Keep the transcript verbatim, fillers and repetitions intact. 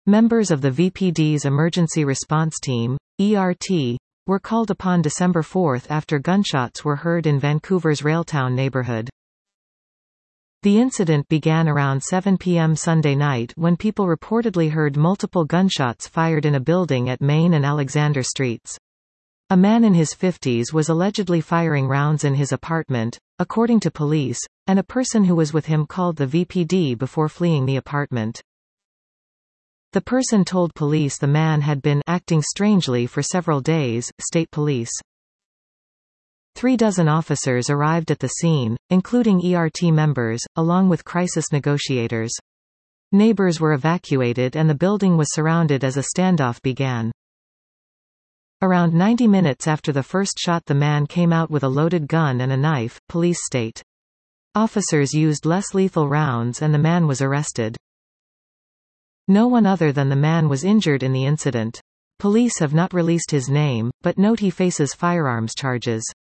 Members of the V P D's Emergency Response Team, E R T, were called upon December fourth after gunshots were heard in Vancouver's Railtown neighborhood. The incident began around seven p m Sunday night when people reportedly heard multiple gunshots fired in a building at Main and Alexander Streets. A man in his fifties was allegedly firing rounds in his apartment, according to police, and a person who was with him called the V P D before fleeing the apartment. The person told police the man had been acting strangely for several days, state police. Three dozen officers arrived at the scene, including E R T members, along with crisis negotiators. Neighbors were evacuated and the building was surrounded as a standoff began. Around ninety minutes after the first shot, the man came out with a loaded gun and a knife, police state. Officers used less lethal rounds and the man was arrested. No one other than the man was injured in the incident. Police have not released his name, but note he faces firearms charges.